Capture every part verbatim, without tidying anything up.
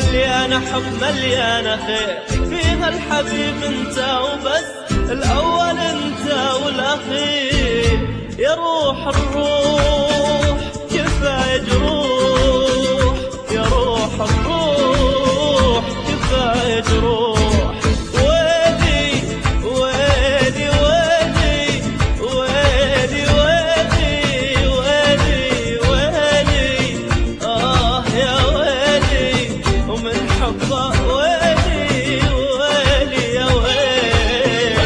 مليانة حب مليانة خير، فيها الحبيب انت وبس، الأول انت والأخير. يا روح الروح كفاية جروح، يا روح الروح كفاية جروح. ويلي ويلي ويلي ويلي ويلي ويلي ويلي آه يا ويلي ومن حبه ويلي ويلي يا ويلي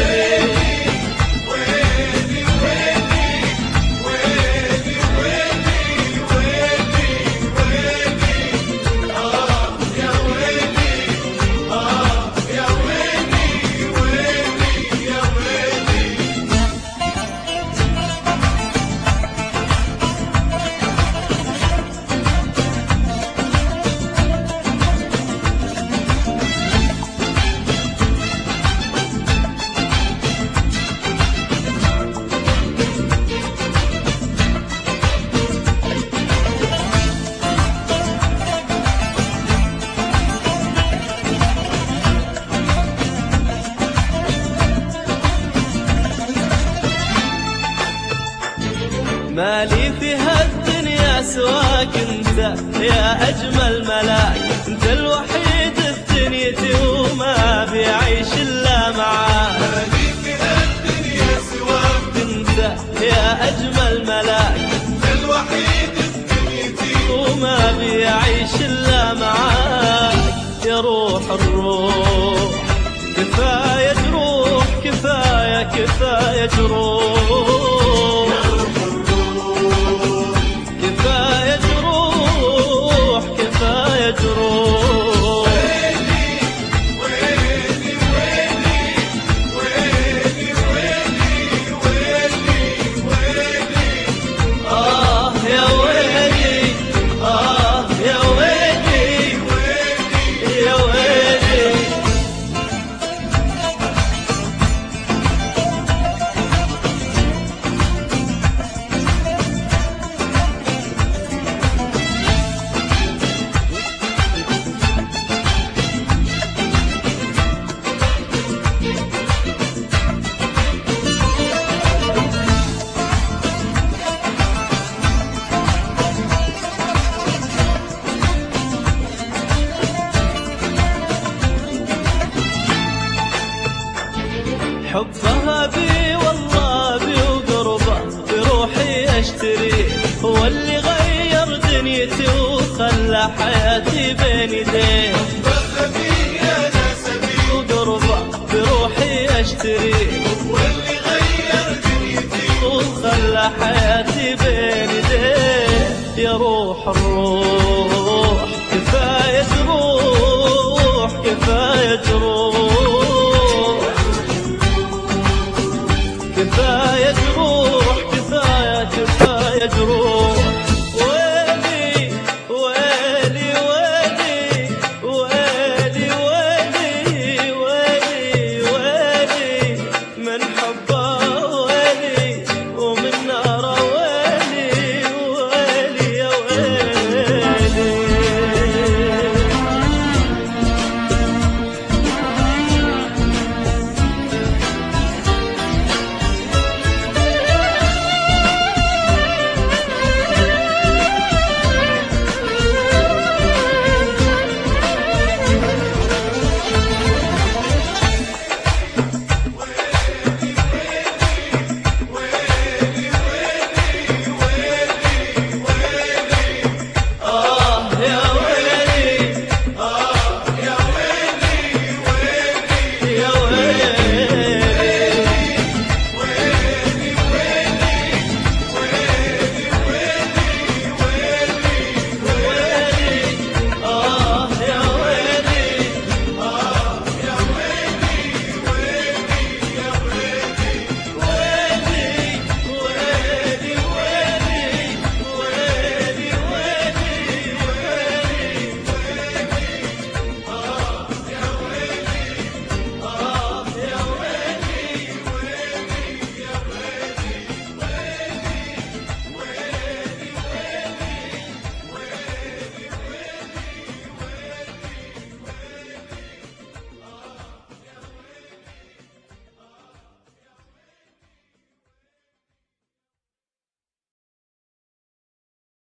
ويلي ويلي ويلي ويلي ويلي آه يا ويلي آه يا ويلي ويلي يا ويلي. مالي في هالدنيا سواك انت يا اجمل ملاك، انت الوحيد في دنيتي وما بيعيش الا معاك. مالي في هالدنيا سواك انت يا اجمل ملاك، انت الوحيد في دنيتي وما بيعيش الا معاك. يا روح الروح كفاية جروح، كفاية كفاية جروح، كفاية جروح كفاية جروح. ويلي ويلي ويلي ويلي ويلي ويلي ويلي آه يا ويلي آه يا ويلي ويلي يا ويلي. حبها بي والله بي وقربه بروحي اشتريه، هو اللي غير دنيتي وخلى حياتي بين يديه.